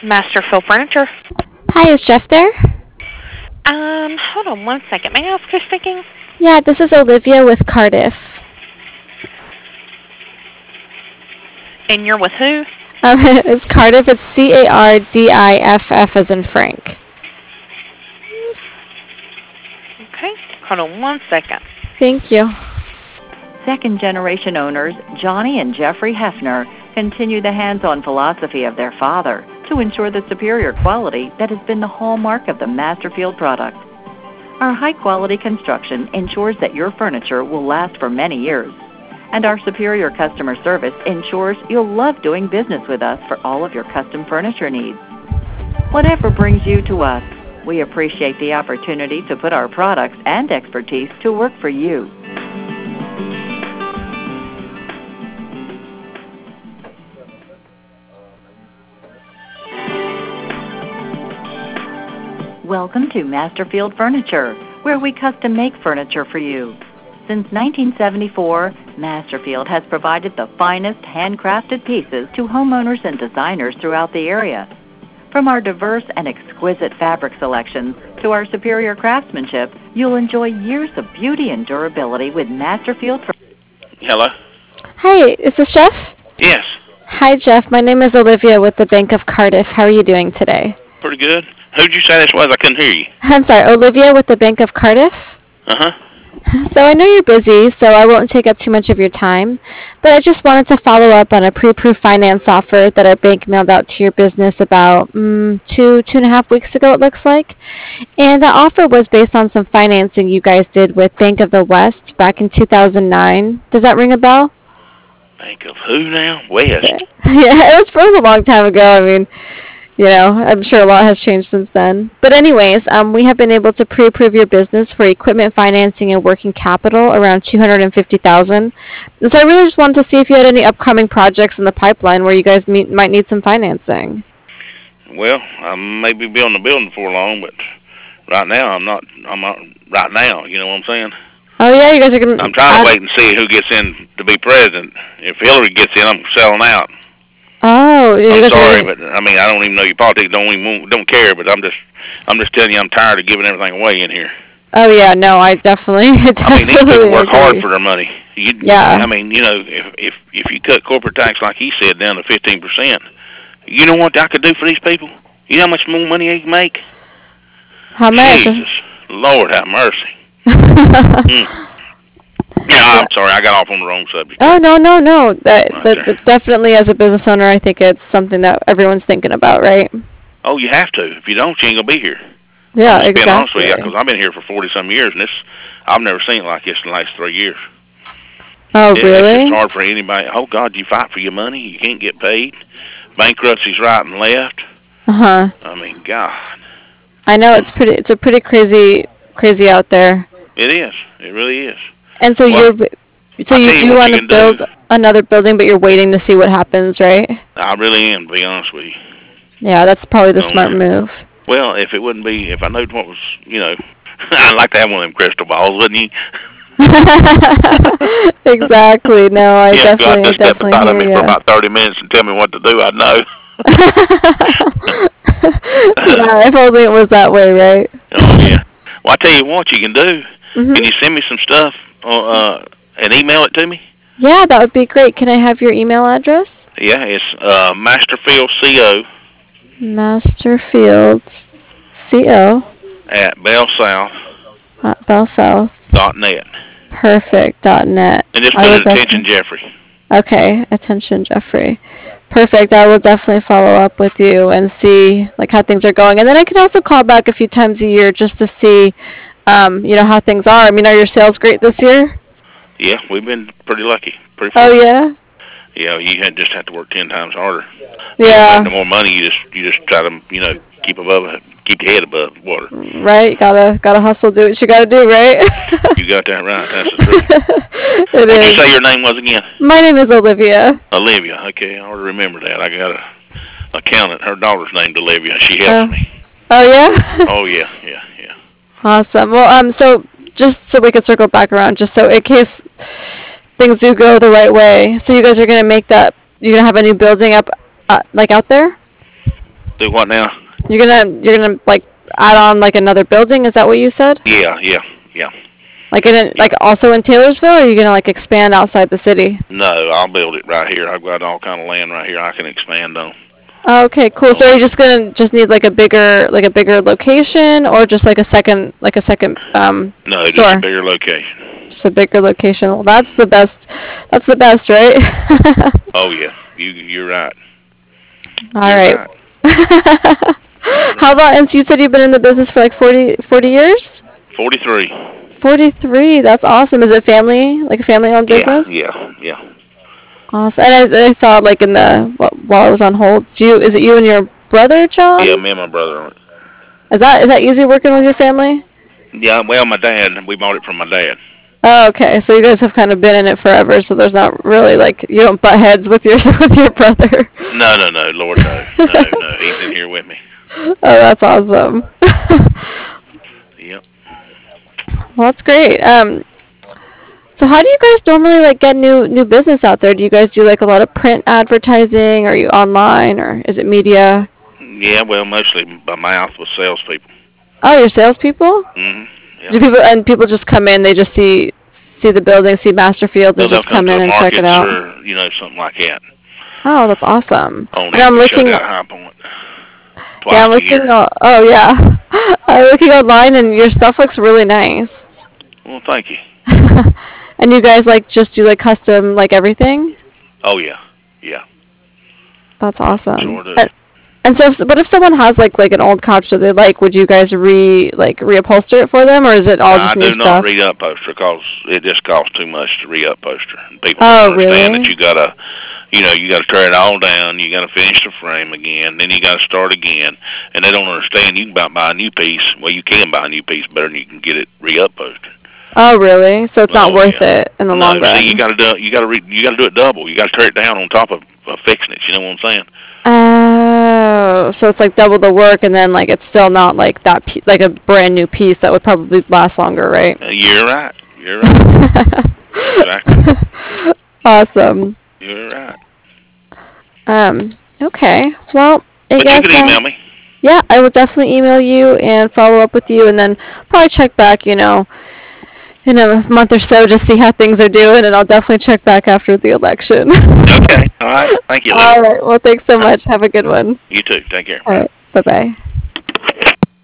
Masterfield Furniture. Hi, is Jeff there? Hold on one second. May I ask who's speaking? Yeah, this is Olivia with Cardiff. And you're with who? It's Cardiff. It's Cardiff as in Frank. Okay. Hold on one second. Thank you. Second-generation owners Johnny and Jeffrey Hefner continue the hands-on philosophy of their father to ensure the superior quality that has been the hallmark of the Masterfield product. Our high-quality construction ensures that your furniture will last for many years, and our superior customer service ensures you'll love doing business with us for all of your custom furniture needs. Whatever brings you to us, we appreciate the opportunity to put our products and expertise to work for you. Welcome to Masterfield Furniture, where we custom make furniture for you. Since 1974, Masterfield has provided the finest handcrafted pieces to homeowners and designers throughout the area. From our diverse and exquisite fabric selections to our superior craftsmanship, you'll enjoy years of beauty and durability with Masterfield Furniture. Hello? Hi, is this Jeff? Yes. Hi, Jeff. My name is Olivia with the Bank of Cardiff. How are you doing today? Pretty good. Who'd you say this was? I couldn't hear you. I'm sorry, Olivia with the Bank of Cardiff. Uh-huh. So I know you're busy, so I won't take up too much of your time, but I just wanted to follow up on a pre-approved finance offer that our bank mailed out to your business about 2.5 weeks ago, it looks like. And the offer was based on some financing you guys did with Bank of the West back in 2009. Does that ring a bell? Bank of who now? West. Yeah, it was a long time ago. I mean, I'm sure a lot has changed since then. But anyways, we have been able to pre-approve your business for equipment financing and working capital around $250,000. And so I really just wanted to see if you had any upcoming projects in the pipeline where you guys might need some financing. Well, I may be building a building before long, but right now I'm not right now, you know what I'm saying? Oh yeah, you guys are going to... I'm trying to wait and see who gets in to be president. If Hillary gets in, I'm selling out. Oh, I'm sorry, but I mean I don't even know your politics. Don't care. But I'm just telling you, I'm tired of giving everything away in here. Oh yeah, no, I definitely. I mean, these people work hard for their money. Yeah. I mean, if you cut corporate tax like he said down to 15%, you know what I could do for these people? You know how much more money they can make? How much? Jesus, Lord have mercy. Mm. Yeah, I'm sorry, I got off on the wrong subject. Oh no. That definitely, as a business owner, I think it's something that everyone's thinking about, right? Oh, you have to. If you don't, you ain't gonna be here. Yeah, I'm exactly. Being honest with you, because I've been here for 40-some years, and I've never seen it like this in the last 3 years. Oh, really? It's hard for anybody. Oh God, you fight for your money, you can't get paid. Bankruptcy's right and left. Uh-huh. I mean, God. I know it's a pretty crazy out there. It is. It really is. And so you do want to build another building, but you're waiting to see what happens, right? I really am, to be honest with you. Yeah, that's probably the smart move. Well, if I knew what was, I'd like to have one of them crystal balls, wouldn't you? Exactly. No, I definitely step beside me hear for about 30 minutes and tell me what to do, I'd know. Yeah, if only it was that way, right? Oh, yeah. Well, I tell you what you can do. Mm-hmm. Can you send me some stuff and email it to me? Yeah, that would be great. Can I have your email address? Yeah, it's Masterfield CO. Masterfield CO. At BellSouth. At BellSouth. .net. Perfect. .net. And just put it attention Jeffrey. Okay, attention Jeffrey. Perfect. I will definitely follow up with you and see how things are going. And then I can also call back a few times a year just to see how things are. I mean, are your sales great this year? Yeah, we've been pretty lucky. Oh yeah. Yeah, you just have to work 10 times harder. Yeah. The more money you just try to keep your head above water. Right. Gotta hustle. Do what you gotta do. Right. You got that right. That's the truth. What did you say your name was again? My name is Olivia. Olivia. Okay, I ought to remember that. I got a accountant. Her daughter's named Olivia. She helps me. Oh yeah. Oh yeah. Awesome. Well, so just so we can circle back around, just so in case things do go the right way, so you guys are gonna make that. You're gonna have a new building up, out there. Do what now? You're gonna like add on like another building? Is that what you said? Yeah. Like also in Taylorsville, or are you gonna like expand outside the city? No, I'll build it right here. I've got all kind of land right here I can expand on. Okay, cool. So are you just need like a bigger location, or just like a second No, store? just a bigger location. Just a bigger location. Well, that's the best. That's the best, right? Oh yeah, you're right. All right. How about, and so you said you've been in the business for like 40 years? 43. 43. That's awesome. Is it like a family-owned business? Yeah. Awesome. And I saw like while I was on hold. Is it you and your brother, John? Yeah, me and my brother. Is that easy working with your family? Yeah, well, my dad. We bought it from my dad. Oh, okay. So you guys have kind of been in it forever. So there's not really like you don't butt heads with your brother. No, Lord no. He's in here with me. Oh, that's awesome. Yep. Well, that's great. So how do you guys normally like get new business out there? Do you guys do like a lot of print advertising? Or are you online, or is it media? Yeah, well, mostly by mouth with salespeople. Oh, you're salespeople? Mhm. Yeah. Do people just come in? They just see the building, see Masterfield, and just come in and check it out. Or, something like that. Oh, that's awesome. And I'm looking. High Point. Yeah, I'm looking. Oh yeah, I'm looking online, and your stuff looks really nice. Well, thank you. And you guys like just do like custom like everything? Oh yeah. That's awesome. Sure do. And so, but if someone has like an old couch that they like, would you guys reupholster it for them, or is it all just new stuff? I do not reupholster because it just costs too much to reupholster. People don't understand really? that you gotta tear it all down. You gotta finish the frame again. Then you gotta start again. And they don't understand. You can buy a new piece. Well, you can buy a new piece better than you can get it reupholstered. Oh, really? So it's not worth it in the long run. See, you gotta do it double. You gotta tear it down on top of fixing it. You know what I'm saying? Oh, so it's like double the work, and then like it's still not like that like a brand new piece that would probably last longer, right? You're right. Exactly. Awesome. You're right. Okay. Well, I guess. You can email me. Yeah, I will definitely email you and follow up with you, and then probably check back, in a month or so to see how things are doing, and I'll definitely check back after the election. Okay. All right. Thank you, Lou. All right. Well, thanks so much. Have a good one. You too. Take care. All right. Bye-bye.